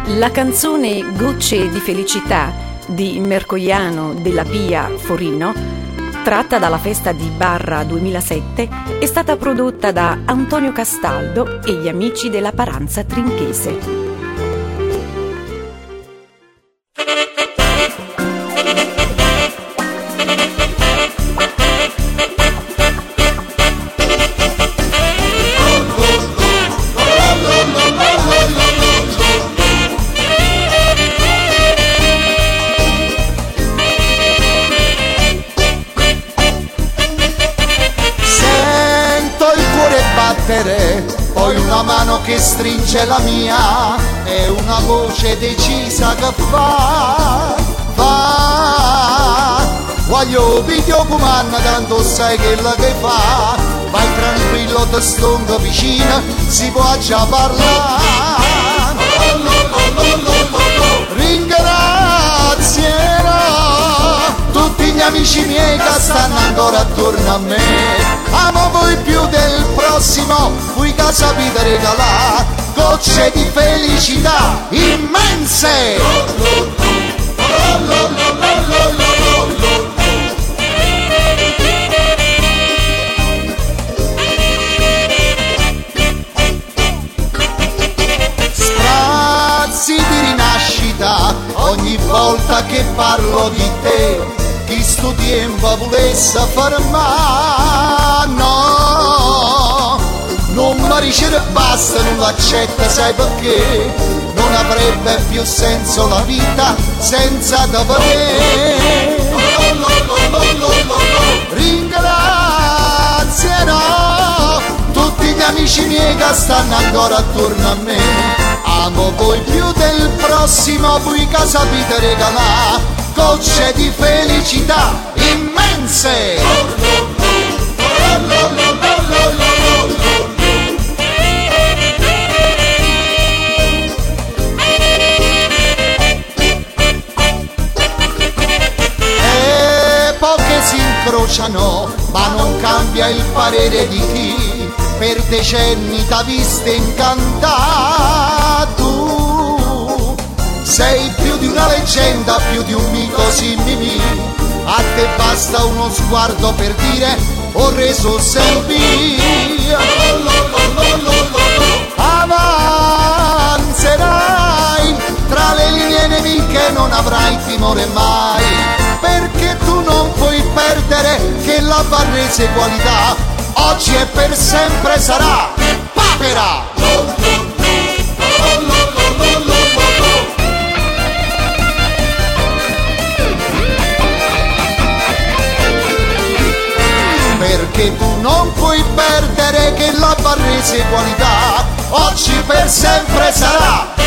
La canzone Gocce di felicità di Mercogliano della Pia Forino, tratta dalla festa di Barra 2007, è stata prodotta da Antonio Castaldo e gli amici della Paranza Trinchese. Poi una mano che stringe la mia e una voce decisa che fa voglio video comanda, tanto sai che la che fa. Vai tranquillo, te stongo vicino, si può già parlare. Ringrazierò tutti gli amici miei che stanno ancora attorno a me. Amo voi più del prossimo, voi che sapete regalare gocce di felicità immense. Sprazzi di rinascita ogni volta che parlo di te. Chi sto tempo volesse fermare, no, non mi dice basta, non l'accetta, sai perché? Non avrebbe più senso la vita senza da vedere. Ringrazierò tutti gli amici miei che stanno ancora attorno a me. Amo voi più del prossimo, voi che sapete regalare gocce di felicità immense. Poche si incrociano, ma non cambia il parere di chi per decenni t'ha viste incantato. Sei più di una leggenda, più di un mito, sì mimì. A te basta uno sguardo per dire ho reso servizio. Avanzerai tra le linee nemiche, non avrai timore mai, perché tu non puoi perdere che la barrese qualità oggi e per sempre sarà papera. Perché tu non puoi perdere che la barrese qualità oggi per sempre sarà